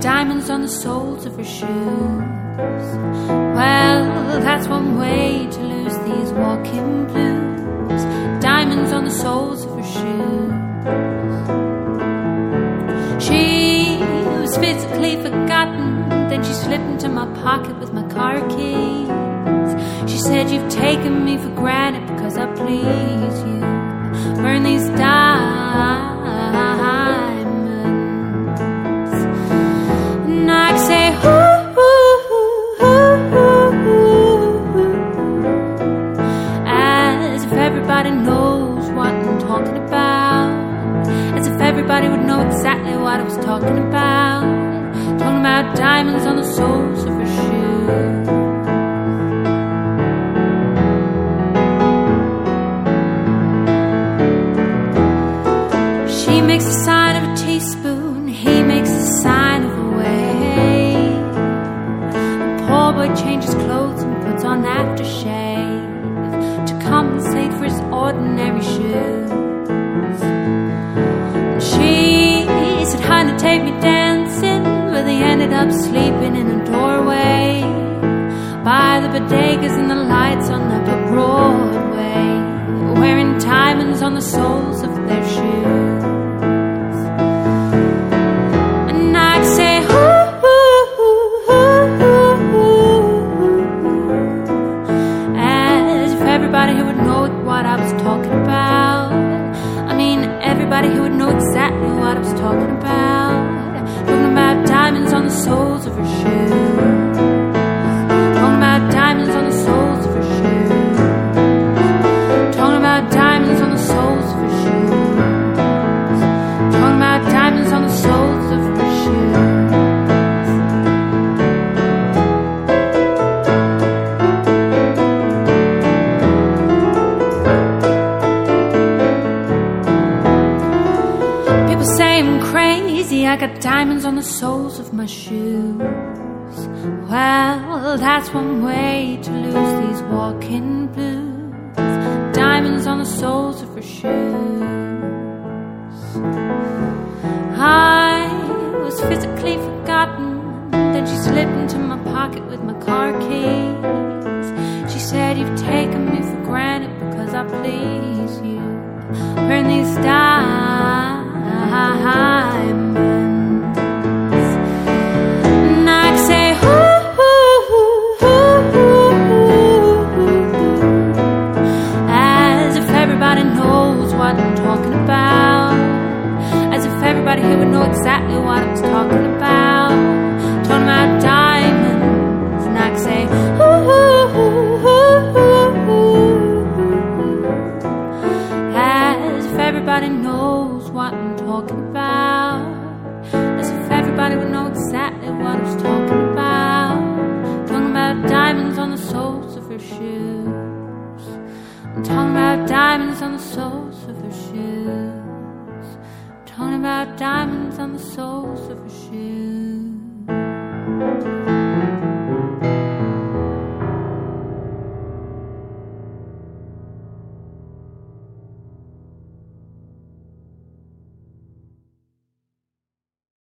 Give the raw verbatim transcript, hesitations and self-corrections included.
diamonds on the soles of her shoes. Well, that's one way to lose these walking blues. Diamonds on the soles of her shoes. She was physically forgotten. Then she slipped into my pocket with my car keys. She said, you've taken me for granted because I please you. Burn these diamonds. And I say, ooh, ooh, ooh, ooh, ooh, as if everybody knows what I'm talking about. As if everybody would know exactly what I was talking about. Talking about diamonds on the soles of her shoes. She makes the sign of a teaspoon, he makes the sign of a wave. The poor boy changes clothes and puts on aftershave to compensate for his ordinary shoes. And she said, honey, take me dancing, but they ended up sleeping in a doorway by the bodegas and the lights on Upper Broadway, wearing diamonds on the soles of their shoes. Everybody who would know what I was talking about. I mean, everybody who would know exactly what I was talking about. Talking about diamonds on the soles of her shoes. Talking about diamonds on the soles of her shoes. Talking about diamonds on the soles of her shoes. Talking about diamonds on the soles of her shoes. Say I'm crazy, I got diamonds on the soles of my shoes. Well, that's one way to lose these walking blues. Diamonds on the soles of her shoes. I was physically forgotten. Then she slipped into my pocket with my car keys. She said, you've taken me for granted because I please you. Burn these diamonds. And I say, ooh, ooh, ooh, ooh, ooh, as if everybody knows what I'm talking about. As if everybody here would know exactly what I was talking about. Talking about diamonds. And I say, ooh, ooh, ooh, ooh, as if everybody knows what I'm talking about. As if everybody would know exactly what I was talking about. Talking about diamonds on the soles of her shoes. I'm talking about diamonds on the soles of her shoes. I'm talking about diamonds on the soles of her shoes.